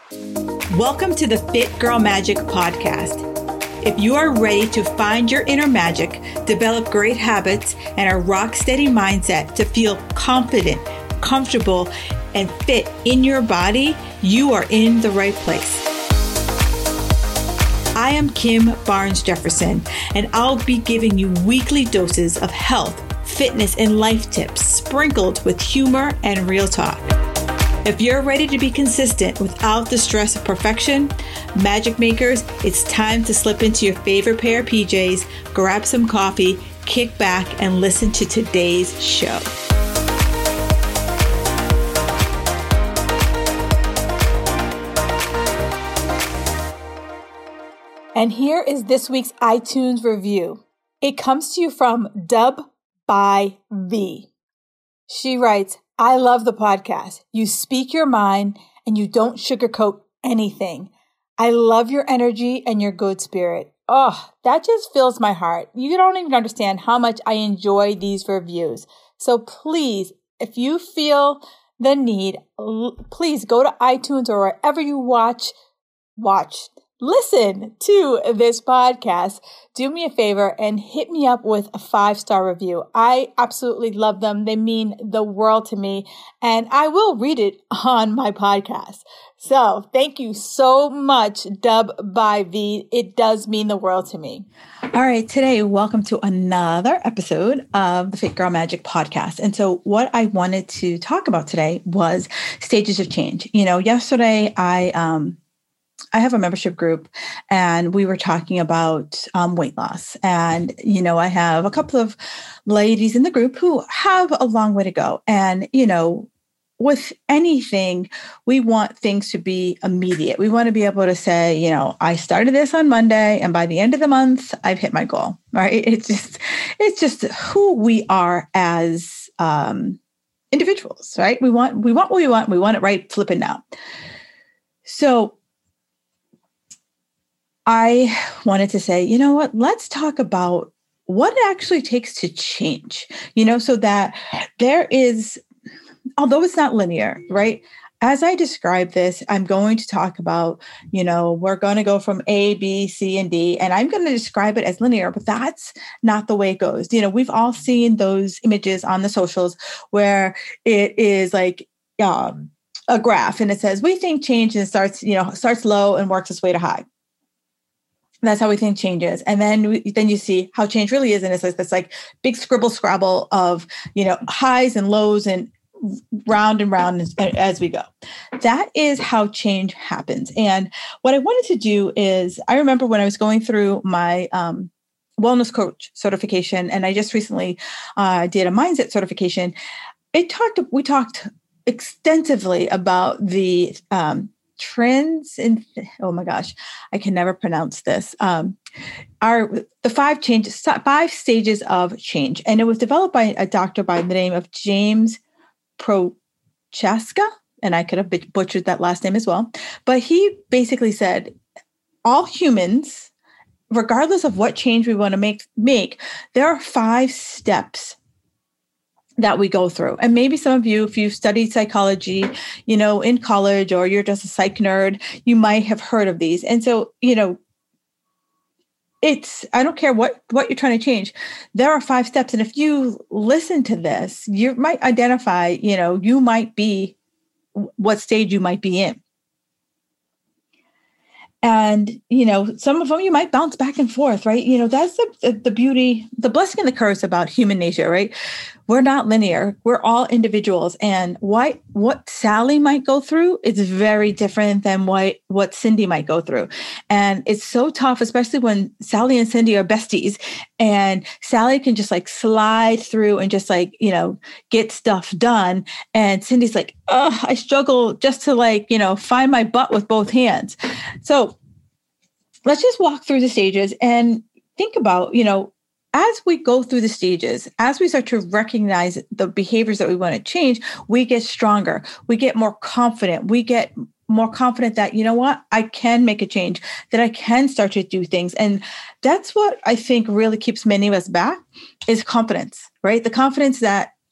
Welcome to the Fit Girl Magic podcast. If you are ready to find your inner magic, develop great habits, and a rock steady mindset to feel confident, comfortable, and fit in your body, you are in the right place. I am Kim Barnes Jefferson, and I'll be giving you weekly doses of health, fitness, and life tips sprinkled with humor and real talk. If you're ready to be consistent without the stress of perfection, magic makers, it's time to slip into your favorite pair of PJs, grab some coffee, kick back, and listen to today's show. And here is this week's iTunes review. It comes to you from Dub by V. She writes, I love the podcast. You speak your mind and you don't sugarcoat anything. I love your energy and your good spirit. Oh, that just fills my heart. You don't even understand how much I enjoy these reviews. So please, if you feel the need, please go to iTunes or wherever you listen to this podcast. Do me a favor and hit me up with a 5-star review. I absolutely love them. They mean the world to me, and I will read it on my podcast. So thank you so much, Dub by V. It does mean the world to me. All right. Today, welcome to another episode of the Fit Girl Magic podcast. And so what I wanted to talk about today was stages of change. Yesterday I have a membership group and we were talking about weight loss. And, I have a couple of ladies in the group who have a long way to go. And, with anything, we want things to be immediate. We want to be able to say, I started this on Monday and by the end of the month, I've hit my goal, right? It's just who we are as individuals, right? We want what we want. We want it right flipping now. So I wanted to say, let's talk about what it actually takes to change, so that there is, although it's not linear, right? As I describe this, I'm going to talk about, we're going to go from A, B, C, and D, and I'm going to describe it as linear, but that's not the way it goes. We've all seen those images on the socials where it is like a graph and it says, we think change and it starts low and works its way to high. That's how we think change is. And then you see how change really is. And it's like this big scrabble of, highs and lows and round as we go. That is how change happens. And what I wanted to do is, I remember when I was going through my wellness coach certification, and I just recently did a mindset certification. We talked extensively about the trends in, oh my gosh, I can never pronounce this, are the 5 stages of change. And it was developed by a doctor by the name of James Prochaska, and I could have butchered that last name as well. But he basically said, all humans, regardless of what change we want to make, there are 5 steps that we go through. And maybe some of you, if you studied psychology, in college, or you're just a psych nerd, you might have heard of these. And so, I don't care what you're trying to change. There are 5 steps. And if you listen to this, you might identify, you might be what stage you might be in. And, some of them you might bounce back and forth, right? That's the beauty, the blessing and the curse about human nature, right? We're not linear. We're all individuals. And what Sally might go through is very different than what Cindy might go through. And it's so tough, especially when Sally and Cindy are besties and Sally can just slide through and just get stuff done. And Cindy's like, oh, I struggle just to find my butt with both hands. So let's just walk through the stages and think about, as we go through the stages, as we start to recognize the behaviors that we want to change, we get stronger. We get more confident. We get more confident that, I can make a change, that I can start to do things. And that's what I think really keeps many of us back is confidence, right? The confidence that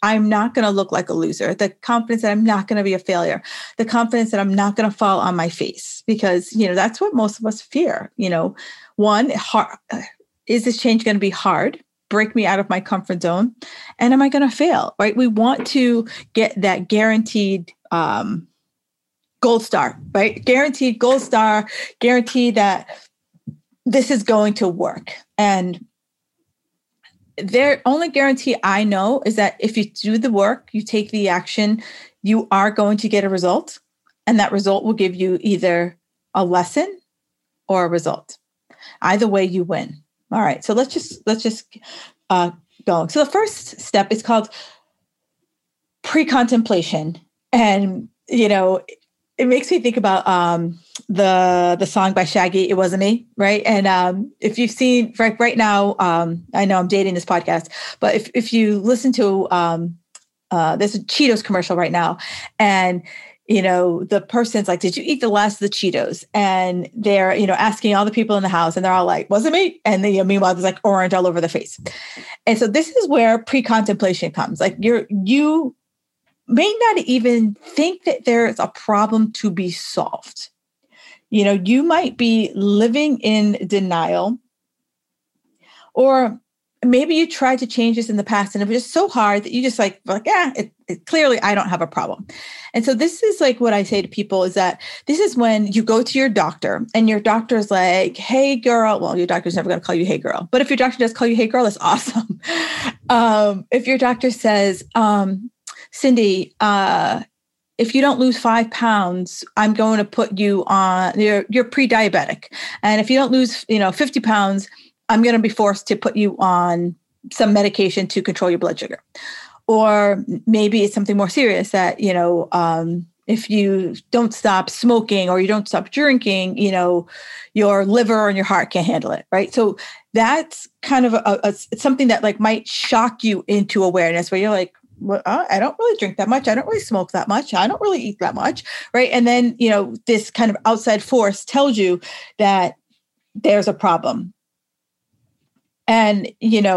I'm not going to look like a loser, the confidence that I'm not going to be a failure, the confidence that I'm not going to fall on my face, because, that's what most of us fear. One, is this change going to be hard? Break me out of my comfort zone? And am I going to fail? Right? We want to get that guaranteed gold star, right? Guaranteed gold star, guarantee that this is going to work. And their only guarantee I know is that if you do the work, you take the action, you are going to get a result. And that result will give you either a lesson or a result. Either way, you win. All right. So let's just go. So the first step is called pre-contemplation. And, it makes me think about the song by Shaggy, It Wasn't Me, right? And if you've seen right now, I know I'm dating this podcast, but if you listen to there's a Cheetos commercial right now, and the person's like, "Did you eat the last of the Cheetos?" And they're asking all the people in the house, and they're all like, "Wasn't me?" And then meanwhile, there's like orange all over the face. And so this is where pre-contemplation comes. Like you may not even think that there's a problem to be solved. You might be living in denial, or maybe you tried to change this in the past and it was just so hard that you just clearly I don't have a problem. And so this is like what I say to people is that this is when you go to your doctor and your doctor is like, "Hey girl," well, your doctor's never going to call you "Hey girl," but if your doctor does call you "Hey girl," that's awesome. If your doctor says, "Cindy, if you don't lose 5 pounds, I'm going to put you on, you're pre-diabetic. And if you don't lose, 50 pounds, I'm going to be forced to put you on some medication to control your blood sugar." Or maybe it's something more serious that, if you don't stop smoking or you don't stop drinking, your liver and your heart can't handle it. Right. So that's kind of it's something that like might shock you into awareness where you're like, "Well, I don't really drink that much. I don't really smoke that much. I don't really eat that much." Right. And then, this kind of outside force tells you that there's a problem. And,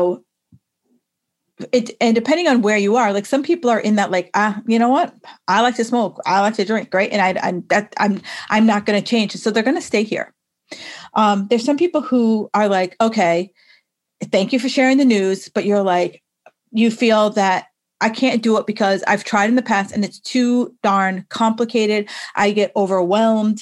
and depending on where you are, like some people are in that, like, you know what? I like to smoke. I like to drink. Right. And I'm not going to change. So they're going to stay here. There's some people who are like, "Okay, thank you for sharing the news." But you're like, you feel that I can't do it because I've tried in the past and it's too darn complicated. I get overwhelmed.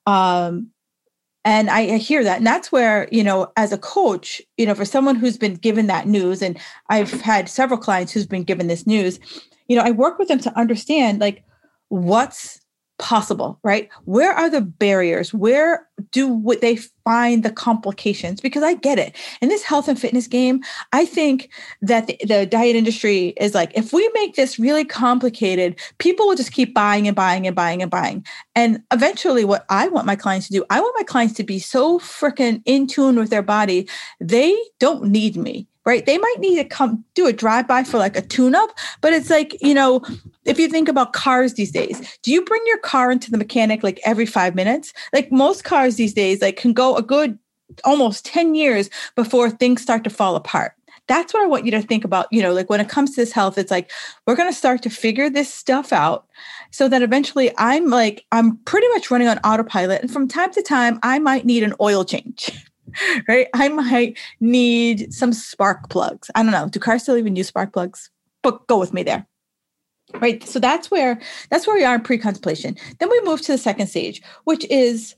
And I hear that. And that's where, as a coach, for someone who's been given that news, and I've had several clients who's been given this news, I work with them to understand like what's possible, right? Where are the barriers? Where would they find the complications? Because I get it. In this health and fitness game, I think that the diet industry is like, if we make this really complicated, people will just keep buying and buying and buying and buying. And eventually what I want my clients to do, I want my clients to be so freaking in tune with their body. They don't need me. Right. They might need to come do a drive-by for like a tune-up, but it's like, if you think about cars these days, do you bring your car into the mechanic like every 5 minutes? Like most cars these days, like can go a good almost 10 years before things start to fall apart. That's what I want you to think about. Like when it comes to this health, it's like, we're going to start to figure this stuff out so that eventually I'm pretty much running on autopilot. And from time to time, I might need an oil change. Right. I might need some spark plugs. I don't know. Do cars still even use spark plugs? But go with me there. Right. So that's where we are in pre-contemplation. Then we move to the second stage, which is,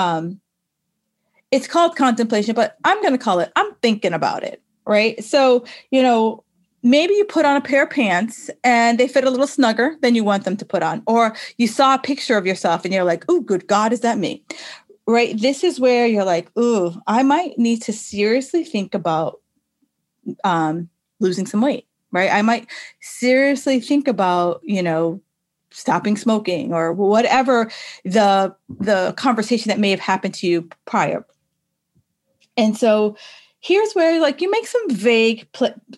it's called contemplation, but I'm going to call it, I'm thinking about it. Right. So, maybe you put on a pair of pants and they fit a little snugger than you want them to put on, or you saw a picture of yourself and you're like, "Oh, good God, is that me?" Right. This is where you're like, "Ooh, I might need to seriously think about losing some weight." Right. I might seriously think about, stopping smoking or whatever the conversation that may have happened to you prior. And so here's where like you make some vague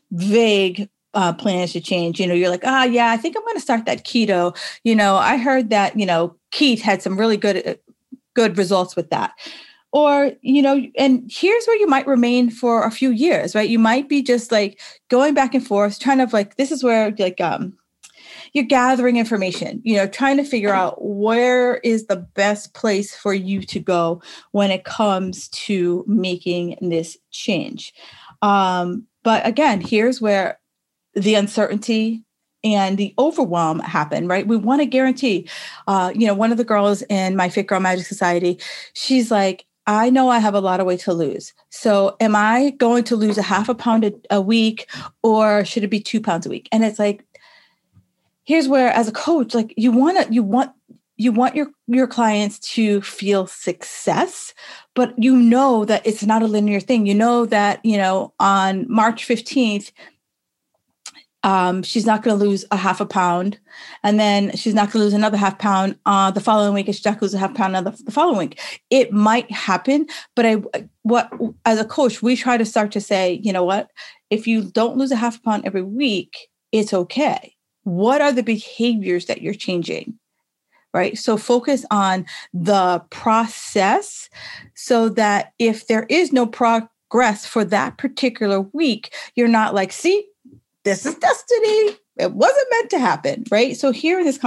plans to change. You're like, yeah, I think I'm going to start that keto. I heard that, Keith had some really good results with that. Or, and here's where you might remain for a few years, right? You might be just like going back and forth, trying to like, this is where like, you're gathering information, trying to figure out where is the best place for you to go when it comes to making this change. But again, here's where the uncertainty and the overwhelm happen, right? We want to guarantee, one of the girls in my Fit Girl Magic Society, she's like, I know I have a lot of weight to lose. So am I going to lose a half a pound a week, or should it be 2 pounds a week? And it's like, here's where, as a coach, like you want your clients to feel success, but you know that it's not a linear thing. You know that, on March 15th, she's not going to lose a half a pound, and then she's not going to lose another half pound the following week, and she's not going to lose a half pound the following week. It might happen, but as a coach, we try to start to say, you know what, if you don't lose a half a pound every week, it's okay. What are the behaviors that you're changing? Right. So focus on the process so that if there is no progress for that particular week, you're not like, see, this is destiny. It wasn't meant to happen. Right. So here in this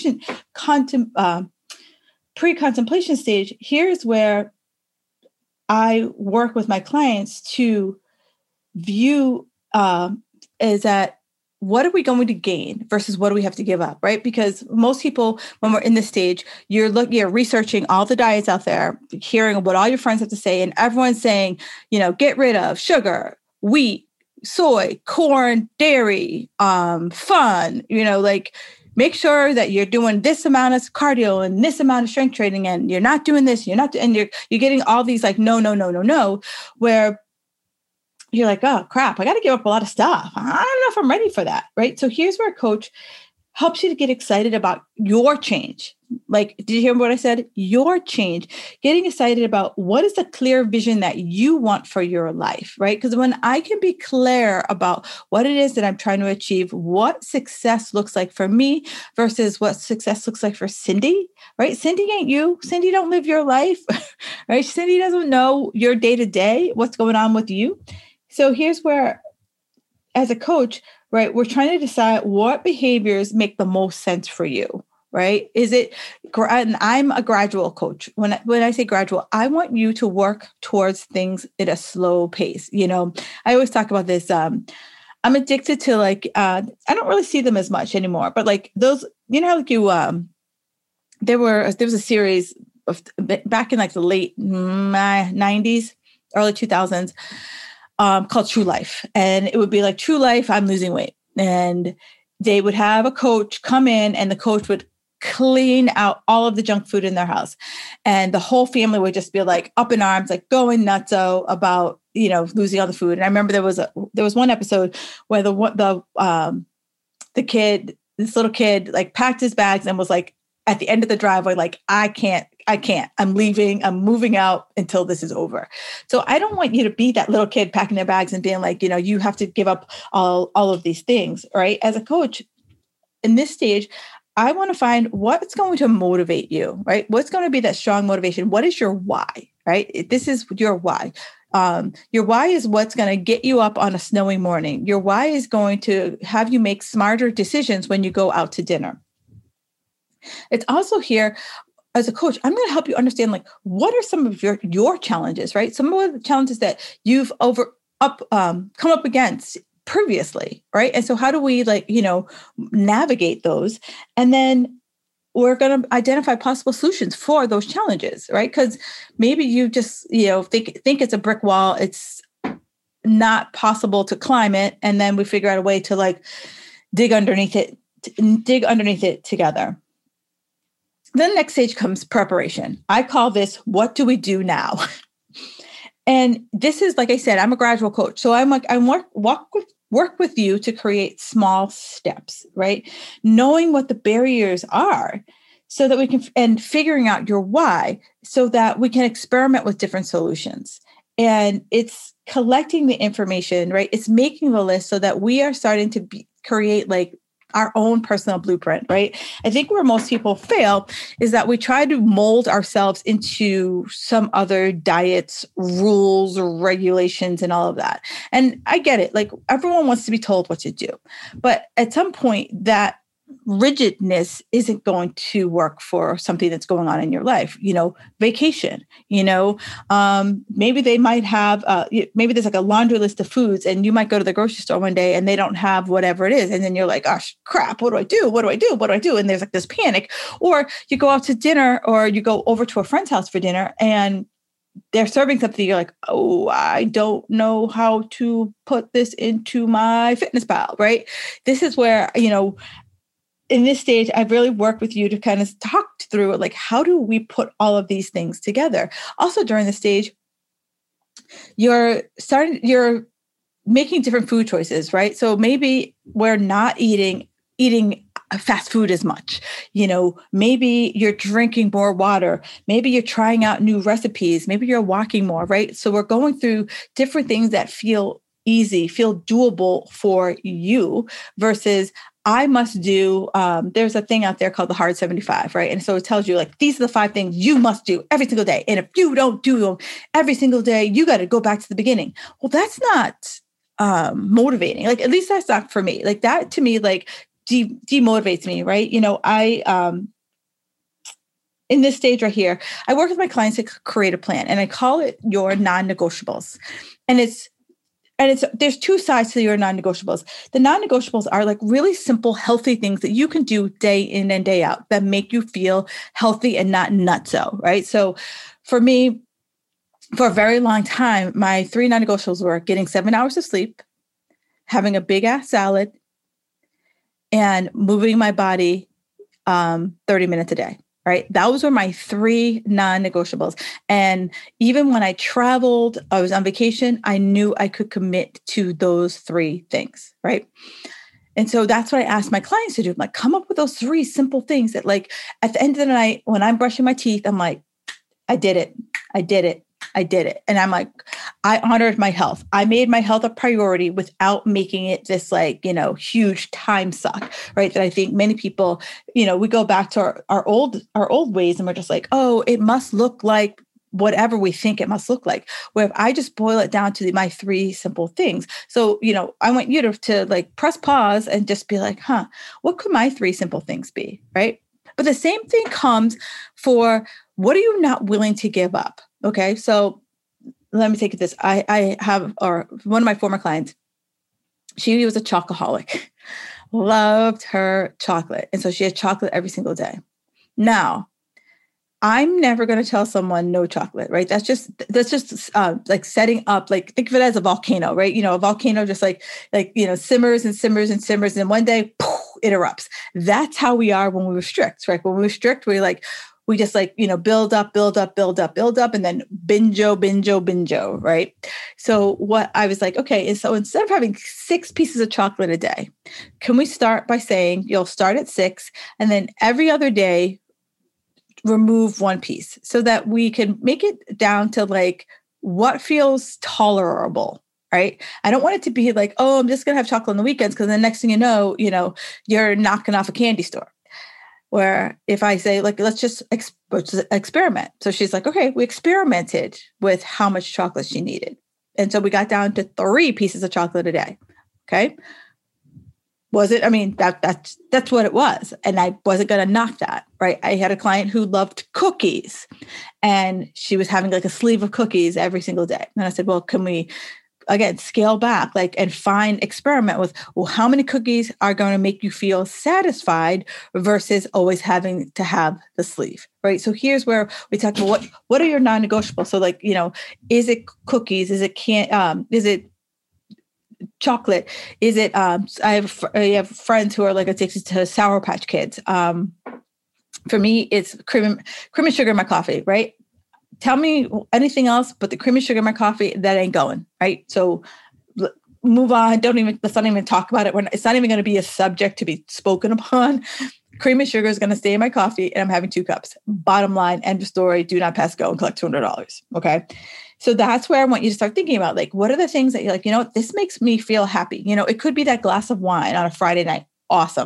pre-contemplation stage, here's where I work with my clients to view is that what are we going to gain versus what do we have to give up, right? Because most people, when we're in this stage, you're researching all the diets out there, hearing what all your friends have to say, and everyone's saying, get rid of sugar, wheat, soy, corn, dairy, fun, like make sure that you're doing this amount of cardio and this amount of strength training, and you're not doing this, and you're getting all these like, no, where you're like, oh crap, I got to give up a lot of stuff. I don't know if I'm ready for that. Right. So here's where a coach helps you to get excited about your change. Like, did you hear what I said? Your change, getting excited about what is the clear vision that you want for your life, right? Because when I can be clear about what it is that I'm trying to achieve, what success looks like for me versus what success looks like for Cindy, right? Cindy ain't you. Cindy don't live your life, right? Cindy doesn't know your day-to-day, what's going on with you. So here's where, as a coach, right, we're trying to decide what behaviors make the most sense for you, right? And I'm a gradual coach. When I say gradual, I want you to work towards things at a slow pace. I always talk about this. I'm addicted to like, I don't really see them as much anymore, but like those, how there was a series of back in like the late 90s, early 2000s, called True Life. And it would be like, True Life, I'm losing weight. And they would have a coach come in, and the coach would clean out all of the junk food in their house. And the whole family would just be like up in arms, like going nutso about, losing all the food. And I remember there was one episode where this little kid like packed his bags and was like, at the end of the driveway, like, I can't, I'm leaving, I'm moving out until this is over. So I don't want you to be that little kid packing their bags and being like, you have to give up all of these things, right? As a coach in this stage, I want to find what's going to motivate you, right? What's going to be that strong motivation? What is your why, right? This is your why. Your why is what's going to get you up on a snowy morning. Your why is going to have you make smarter decisions when you go out to dinner. It's also here as a coach, I'm going to help you understand like what are some of your challenges, right? Some of the challenges that you've come up against previously, right? And so how do we navigate those? And then we're going to identify possible solutions for those challenges, right? Because maybe you just think it's a brick wall, it's not possible to climb it, and then we figure out a way to like dig underneath it together. Then the next stage comes preparation. I call this, what do we do now? And this is, like I said, I'm a gradual coach. So I work with you to create small steps, right? Knowing what the barriers are so that we can, and figuring out your why so that we can experiment with different solutions. And it's collecting the information, right? It's making the list so that we are starting to create like our own personal blueprint, right? I think where most people fail is that we try to mold ourselves into some other diets, rules, or regulations, and all of that. And I get it. Like everyone wants to be told what to do. But at some point, that rigidness isn't going to work for something that's going on in your life. Vacation, maybe they might have, maybe there's like a laundry list of foods and you might go to the grocery store one day and they don't have whatever it is. And then you're like, gosh, crap, what do I do? What do I do? What do I do? And there's like this panic. Or you go out to dinner or you go over to a friend's house for dinner and they're serving something. You're like, oh, I don't know how to put this into my FitnessPal, right? This is where, in this stage, I've really worked with you to kind of talk through like, how do we put all of these things together? Also during the stage, you're making different food choices, right? So maybe we're not eating fast food as much. Maybe you're drinking more water. Maybe you're trying out new recipes. Maybe you're walking more, right? So we're going through different things that feel easy, feel doable for you versus I must do, there's a thing out there called the Hard 75, right? And so it tells you like, these are the 5 things you must do every single day. And if you don't do them every single day, you got to go back to the beginning. Well, that's not motivating. Like, at least that's not for me. Like that to me, like demotivates me, right? In this stage right here, I work with my clients to create a plan and I call it your non-negotiables. And there's 2 sides to your non-negotiables. The non-negotiables are like really simple, healthy things that you can do day in and day out that make you feel healthy and not nutso, right? So for me, for a very long time, my 3 non-negotiables were getting 7 hours of sleep, having a big ass salad, and moving my body 30 minutes a day. Right. Those were my 3 non-negotiables. And even when I traveled, I was on vacation, I knew I could commit to those 3 things. Right. And so that's what I asked my clients to do. I'm like, come up with those 3 simple things that like at the end of the night, when I'm brushing my teeth, I'm like, I did it. I did it. I did it. And I'm like, I honored my health. I made my health a priority without making it this like, huge time suck, right? That I think many people, we go back to our old ways and we're just like, oh, it must look like whatever we think it must look like. Where if I just boil it down to my 3 simple things. So, I want you to like press pause and just be like, what could my 3 simple things be? Right. But the same thing comes for what are you not willing to give up? Okay. So let me take this. I have, or one of my former clients, she was a chocoholic, loved her chocolate. And so she had chocolate every single day. Now, I'm never going to tell someone no chocolate, right? That's just like setting up, like think of it as a volcano, right? A volcano just like simmers and simmers and simmers. And one day, poof, it erupts. That's how we are when we restrict, right? When we restrict, we just build up, and then bingo, right? So what I was like, okay, and so instead of having 6 pieces of chocolate a day, can we start by saying you'll start at 6 and then every other day, remove 1 piece so that we can make it down to like what feels tolerable, right? I don't want it to be like, oh, I'm just going to have chocolate on the weekends because the next thing you know, you're knocking off a candy store. Where if I say like, let's just experiment. So she's like, okay, we experimented with how much chocolate she needed. And so we got down to 3 pieces of chocolate a day. Okay. Was it? I mean, that's what it was. And I wasn't going to knock that, right? I had a client who loved cookies and she was having like a sleeve of cookies every single day. And I said, well, can we, again, scale back, and experiment with, well, how many cookies are going to make you feel satisfied versus always having to have the sleeve, right? So here's where we talk about what are your non-negotiables? So is it cookies? Is it chocolate? Is it, I have friends who are like addicted to Sour Patch Kids. For me, it's cream and sugar in my coffee, right? Tell me anything else but the cream and sugar in my coffee, that ain't going, right? So move on. Let's not even talk about it. It's not even going to be a subject to be spoken upon. Cream and sugar is going to stay in my coffee and I'm having 2 cups. Bottom line, end of story, do not pass go and collect $200. Okay. So that's where I want you to start thinking about, what are the things that you're like, this makes me feel happy. It could be that glass of wine on a Friday night. Awesome.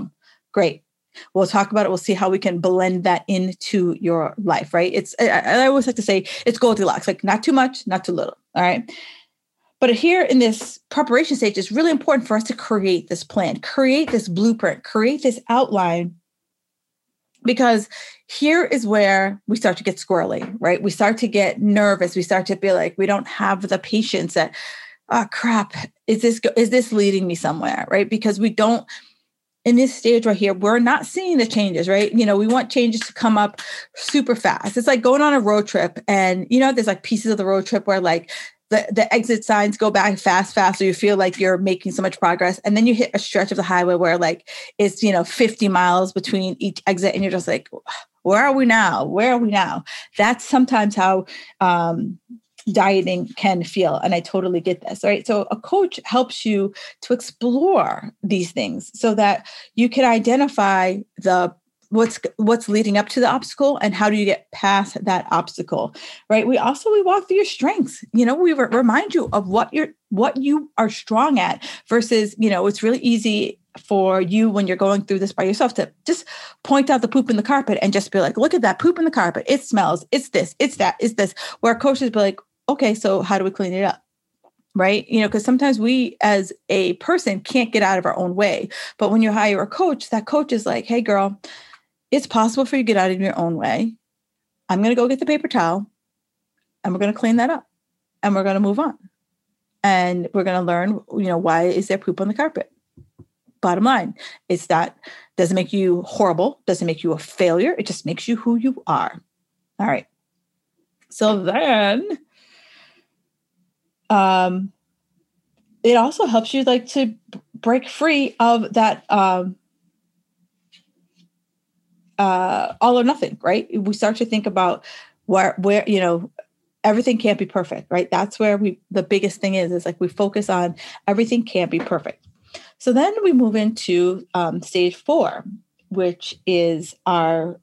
Great. We'll talk about it. We'll see how we can blend that into your life, right? I always like to say it's Goldilocks, like not too much, not too little. All right. But here in this preparation stage, it's really important for us to create this plan, create this blueprint, create this outline, because here is where we start to get squirrely, right? We start to get nervous. We start to be like, we don't have the patience that, oh crap, is this leading me somewhere, right? Because we don't, in this stage right here, we're not seeing the changes, right? We want changes to come up super fast. It's like going on a road trip and, there's like pieces of the road trip where like the exit signs go back fast, so you feel like you're making so much progress. And then you hit a stretch of the highway where like it's, 50 miles between each exit. And you're just like, where are we now? That's sometimes how, dieting can feel. And I totally get this, right? So a coach helps you to explore these things so that you can identify what's leading up to the obstacle and how do you get past that obstacle, right? We walk through your strengths. We remind you of what you are strong at versus, it's really easy for you when you're going through this by yourself to just point out the poop in the carpet and just be like, look at that poop in the carpet. It smells. It's this, it's that, it's this. Where coaches be like, okay, so how do we clean it up? Right? Because sometimes we as a person can't get out of our own way. But when you hire a coach, that coach is like, hey girl, it's possible for you to get out of your own way. I'm going to go get the paper towel and we're going to clean that up and we're going to move on. And we're going to learn, why is there poop on the carpet? Bottom line, doesn't make you horrible, doesn't make you a failure. It just makes you who you are. All right. So then, it also helps you like to break free of that, all or nothing, right? We start to think about where, everything can't be perfect, right? That's where the biggest thing is like we focus on everything can't be perfect. So then we move into stage 4, which is our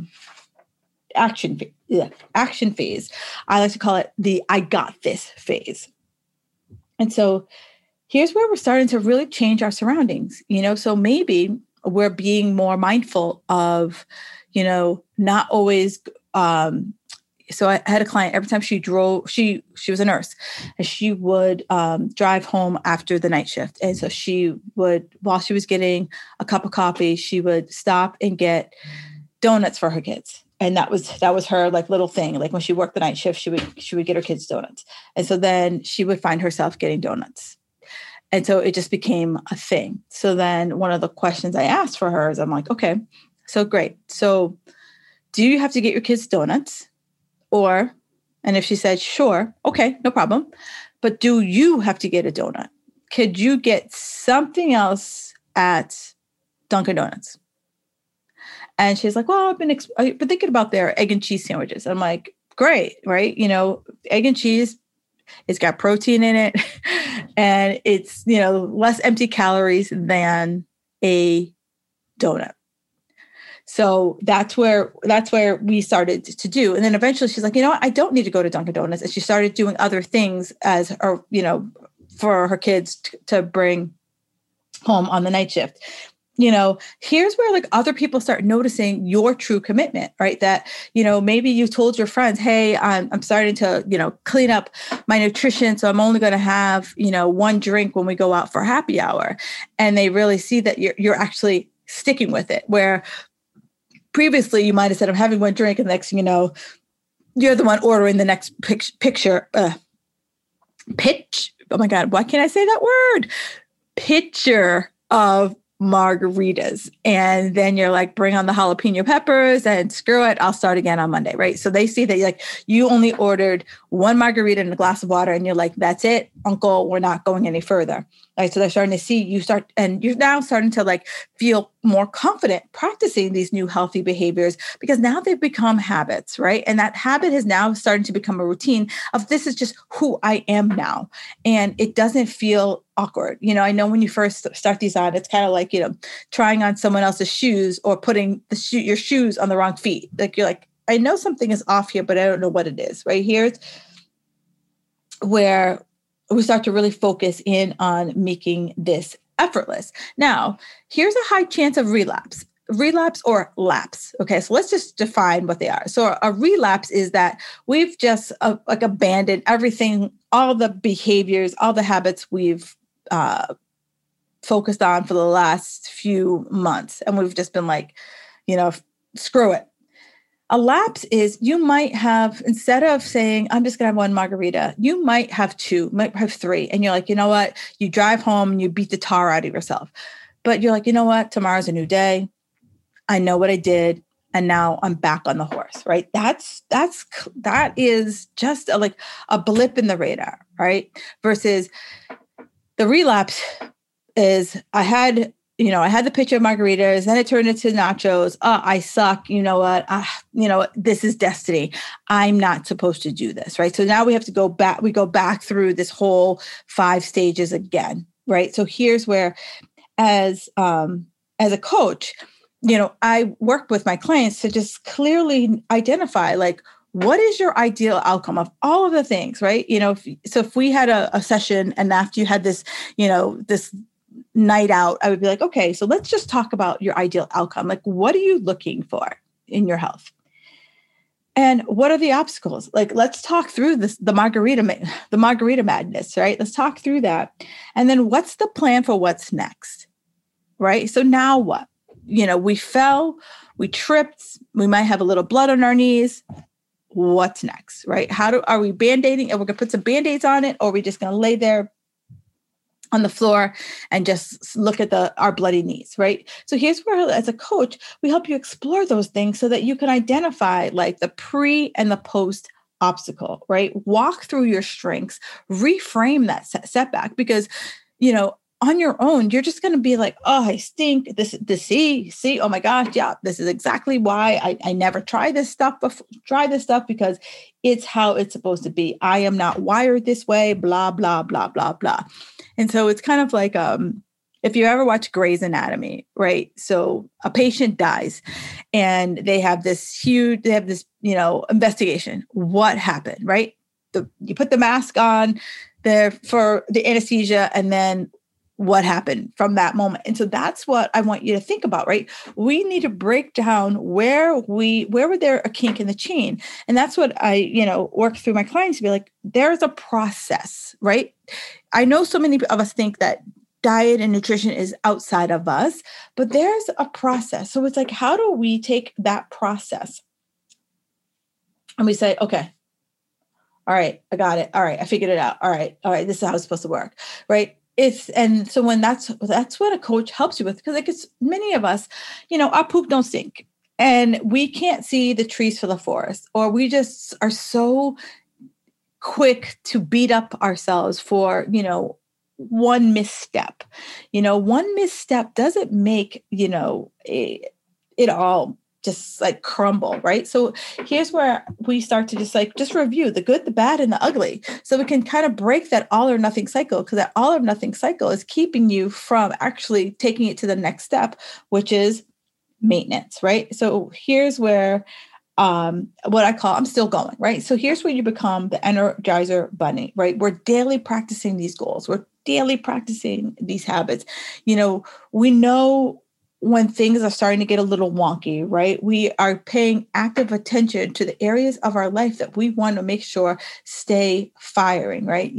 action phase. I like to call it the I got this phase. And so here's where we're starting to really change our surroundings, so maybe we're being more mindful of, not always, so I had a client, every time she drove, she was a nurse and she would drive home after the night shift. And so she would, while she was getting a cup of coffee, she would stop and get donuts for her kids. And that was her like little thing. Like when she worked the night shift, she would get her kids donuts. And so then she would find herself getting donuts. And so it just became a thing. So then one of the questions I asked for her is I'm like, okay, so great. So do you have to get your kids donuts? And if she said, sure, okay, no problem. But do you have to get a donut? Could you get something else at Dunkin' Donuts? And she's like, well, I've been thinking about their egg and cheese sandwiches. I'm like, great, right? Egg and cheese, it's got protein in it and it's, less empty calories than a donut. So that's where we started to do. And then eventually she's like, what? I don't need to go to Dunkin' Donuts. And she started doing other things as her, for her kids to bring home on the night shift. Here's where like other people start noticing your true commitment, right? That, maybe you told your friends, hey, I'm starting to, clean up my nutrition. So I'm only going to have, one drink when we go out for happy hour. And they really see that you're actually sticking with it. Where previously you might've said, I'm having one drink. And the next thing you know, you're the one ordering the next picture. Oh my God, why can't I say that word? Picture of margaritas. And then you're like, bring on the jalapeno peppers and screw it, I'll start again on Monday, right? So they see that you only ordered one margarita and a glass of water and you're like, that's it, uncle, we're not going any further. Right? So they're starting to see you're now starting to like feel more confident practicing these new healthy behaviors because now they've become habits, right? And that habit is now starting to become a routine of this is just who I am now. And it doesn't feel awkward. I know when you first start these on, it's kind of like, trying on someone else's shoes or putting your shoes on the wrong feet. Like you're like, I know something is off here, but I don't know what it is. Right? Here's where we start to really focus in on making this effortless. Now, here's a high chance of relapse or lapse. Okay, so let's just define what they are. So a relapse is that we've just like abandoned everything, all the behaviors, all the habits we've focused on for the last few months. And we've just been like, screw it. A lapse is you might have, instead of saying, I'm just going to have one margarita, you might have two, might have three. And you're like, you know what? You drive home and you beat the tar out of yourself. But you're like, you know what? Tomorrow's a new day. I know what I did. And now I'm back on the horse, right? That is just like a blip in the radar, right? Versus the relapse is I had the pitcher of margaritas, then it turned into nachos. Oh, I suck. You know what? This is destiny. I'm not supposed to do this, right? So now we have to go back. We go back through this whole 5 stages again, right? So here's where, as a coach, I work with my clients to just clearly identify, like, what is your ideal outcome of all of the things, right? If we had a session and after you had this, this night out, I would be like, okay, so let's just talk about your ideal outcome. Like, what are you looking for in your health? And what are the obstacles? Like, let's talk through the margarita madness, right? Let's talk through that. And then what's the plan for what's next, right? So now what? We fell, we tripped, we might have a little blood on our knees. What's next, right? Are we band-aiding and we're going to put some band-aids on it? Or are we just going to lay there on the floor and just look at our bloody knees, right? So here's where, as a coach, we help you explore those things so that you can identify like the pre and the post obstacle, right? Walk through your strengths, reframe that setback, because, on your own, you're just going to be like, oh, I stink. See, oh my gosh, yeah, this is exactly why I never try this stuff because it's how it's supposed to be. I am not wired this way, blah, blah, blah, blah, blah. And so it's kind of like, if you ever watch Grey's Anatomy, right? So a patient dies and they have this investigation. What happened, right? You put the mask on there for the anesthesia, and then what happened from that moment. And so that's what I want you to think about, right? We need to break down where were there a kink in the chain? And that's what I, work through my clients to be like, there's a process, right? I know so many of us think that diet and nutrition is outside of us, but there's a process. So it's like, how do we take that process and we say, okay, all right, I got it. All right, I figured it out. All right, this is how it's supposed to work, right? And so when that's what a coach helps you with, because like it's many of us, our poop don't stink and we can't see the trees for the forest, or we just are so quick to beat up ourselves for, one misstep. One misstep doesn't make, it all just like crumble, right? So here's where we start to just review the good, the bad, and the ugly. So we can kind of break that all or nothing cycle, because that all or nothing cycle is keeping you from actually taking it to the next step, which is maintenance, right? So here's where what I call, I'm still going, right? So here's where you become the Energizer Bunny, right? We're daily practicing these goals. We're daily practicing these habits. We know when things are starting to get a little wonky, right? We are paying active attention to the areas of our life that we want to make sure stay firing, right?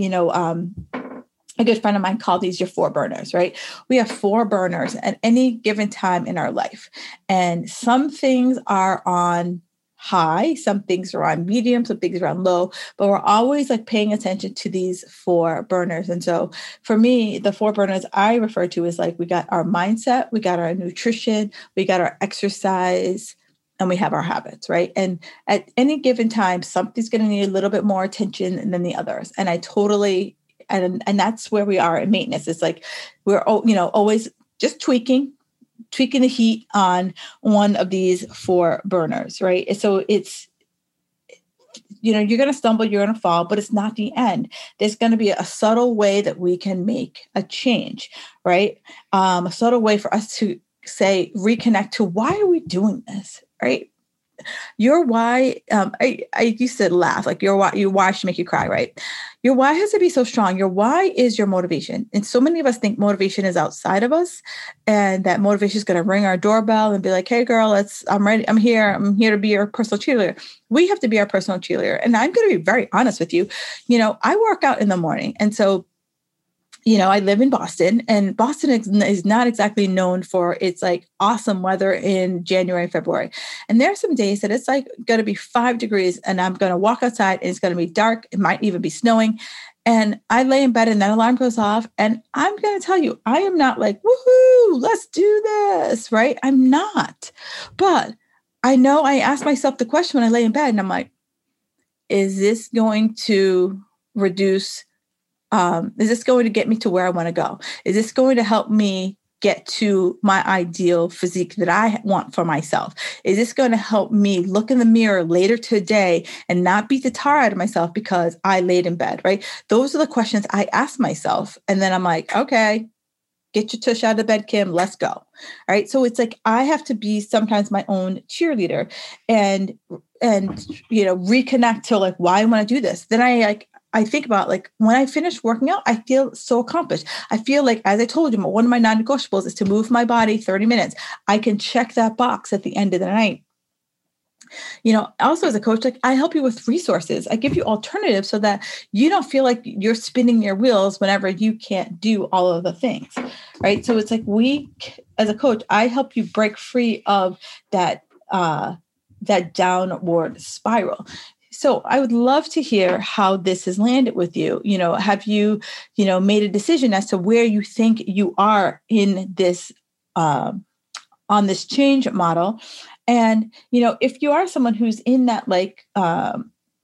A good friend of mine called these your 4 burners, right? We have 4 burners at any given time in our life. And some things are on high, some things are on medium, some things are on low, but we're always like paying attention to these 4 burners. And so for me, the 4 burners I refer to is like, we got our mindset, we got our nutrition, we got our exercise, and we have our habits, right? And at any given time, something's going to need a little bit more attention than the others. And I totally, and that's where we are in maintenance. It's like, we're, always just tweaking the heat on one of these 4 burners, right? So it's, you're going to stumble, you're going to fall, but it's not the end. There's going to be a subtle way that we can make a change, right? A subtle way for us to say, reconnect to why are we doing this, right? your why, I used to laugh, like your why should make you cry, right? Your why has to be so strong. Your why is your motivation. And so many of us think motivation is outside of us, and that motivation is going to ring our doorbell and be like, hey girl, I'm ready. I'm here to be your personal cheerleader. We have to be our personal cheerleader. And I'm going to be very honest with you. I work out in the morning. And so I live in Boston, and Boston is not exactly known for its like awesome weather in January and February. And there are some days that it's like going to be 5 degrees and I'm going to walk outside and it's going to be dark. It might even be snowing. And I lay in bed and that alarm goes off. And I'm going to tell you, I am not like, woohoo, let's do this, right? I'm not. But I know I ask myself the question when I lay in bed and I'm like, is this going to reduce is this going to get me to where I want to go? Is this going to help me get to my ideal physique that I want for myself? Is this going to help me look in the mirror later today and not beat the tar out of myself because I laid in bed, right? Those are the questions I ask myself. And then I'm like, okay, get your tush out of bed, Kim, let's go. All right. So it's like, I have to be sometimes my own cheerleader and reconnect to like why I want to do this. Then I think about like when I finish working out, I feel so accomplished. I feel like, as I told you, one of my non-negotiables is to move my body 30 minutes. I can check that box at the end of the night. Also as a coach, like I help you with resources. I give you alternatives so that you don't feel like you're spinning your wheels whenever you can't do all of the things, right? So it's like as a coach, I help you break free of that downward spiral. So I would love to hear how this has landed with you. Have you, made a decision as to where you think you are in this, on this change model? And, if you are someone who's in that, like, that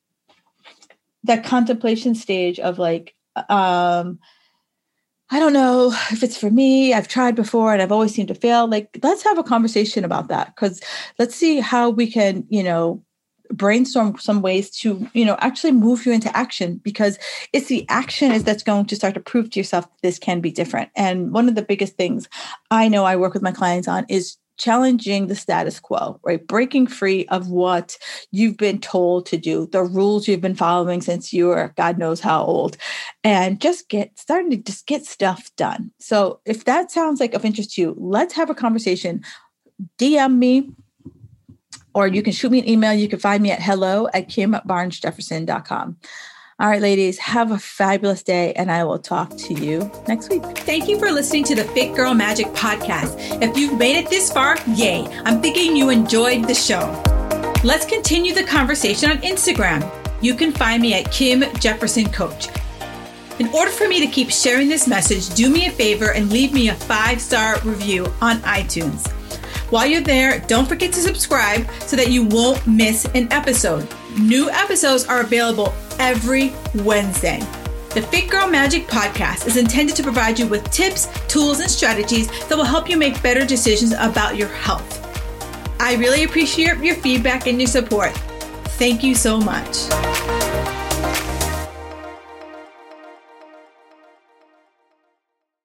contemplation stage of like, I don't know if it's for me, I've tried before and I've always seemed to fail. Like, let's have a conversation about that, because let's see how we can, brainstorm some ways to, actually move you into action, because it's the action that's going to start to prove to yourself that this can be different. And one of the biggest things I know I work with my clients on is challenging the status quo, right? Breaking free of what you've been told to do, the rules you've been following since you were God knows how old, and just get stuff done. So if that sounds like of interest to you, let's have a conversation. DM me, or you can shoot me an email. You can find me at hello@KimBarnesJefferson.com. All right, ladies, have a fabulous day, and I will talk to you next week. Thank you for listening to the Fit Girl Magic podcast. If you've made it this far, yay. I'm thinking you enjoyed the show. Let's continue the conversation on Instagram. You can find me at Kim Jefferson Coach. In order for me to keep sharing this message, do me a favor and leave me a 5-star review on iTunes. While you're there, don't forget to subscribe so that you won't miss an episode. New episodes are available every Wednesday. The Fit Girl Magic podcast is intended to provide you with tips, tools, and strategies that will help you make better decisions about your health. I really appreciate your feedback and your support. Thank you so much.